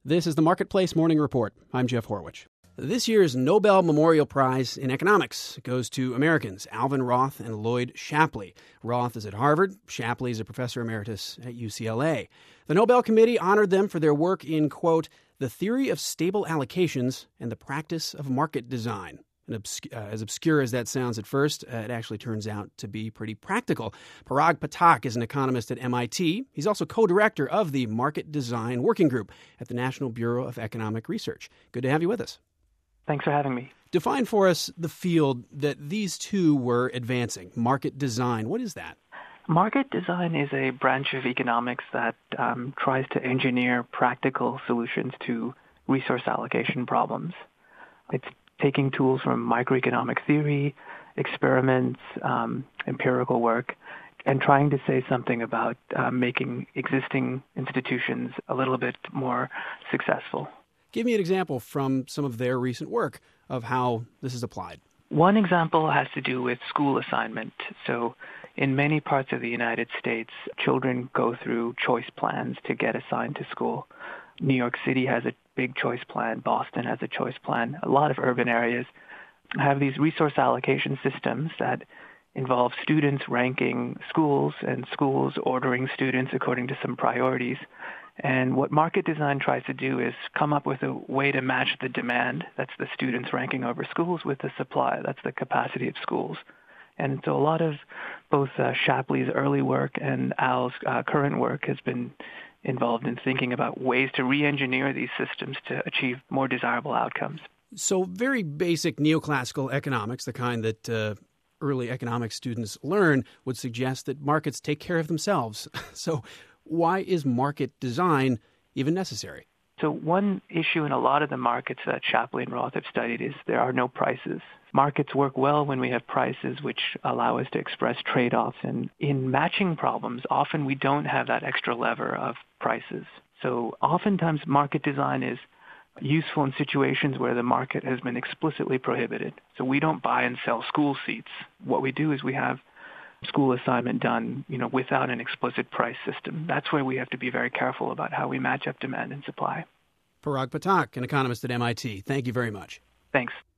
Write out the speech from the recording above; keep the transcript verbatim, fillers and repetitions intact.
This is the Marketplace Morning Report. I'm Jeff Horwich. This year's Nobel Memorial Prize in Economics goes to Americans Alvin Roth and Lloyd Shapley. Roth is at Harvard. Shapley is a professor emeritus at U C L A. The Nobel Committee honored them for their work in, quote, the theory of stable allocations and the practice of market design. And obs- uh, as obscure as that sounds at first, uh, it actually turns out to be pretty practical. Parag Patak is an economist at M I T. He's also co-director of the Market Design Working Group at the National Bureau of Economic Research. Good to have you with us. Thanks for having me. Define for us the field that these two were advancing, market design. What is that? Market design is a branch of economics that um, tries to engineer practical solutions to resource allocation problems. It's taking tools from microeconomic theory, experiments, um, empirical work, and trying to say something about uh, making existing institutions a little bit more successful. Give me an example from some of their recent work of how this is applied. One example has to do with school assignment. So in many parts of the United States, children go through choice plans to get assigned to school. New York City has a big choice plan. Boston has a choice plan. A lot of urban areas have these resource allocation systems that involve students ranking schools and schools ordering students according to some priorities. And what market design tries to do is come up with a way to match the demand, that's the students ranking over schools, with the supply, that's the capacity of schools. And so a lot of both uh, Shapley's early work and Al's uh, current work has been involved in thinking about ways to re-engineer these systems to achieve more desirable outcomes. So very basic neoclassical economics, the kind that uh, early economics students learn, would suggest that markets take care of themselves. So why is market design even necessary? So one issue in a lot of the markets that Shapley and Roth have studied is there are no prices. Markets work well when we have prices which allow us to express trade-offs. And in matching problems, often we don't have that extra lever of prices. So oftentimes market design is useful in situations where the market has been explicitly prohibited. So we don't buy and sell school seats. What we do is we have school assignment done, you know, without an explicit price system. That's where we have to be very careful about how we match up demand and supply. Parag Patak, an economist at M I T. Thank you very much. Thanks.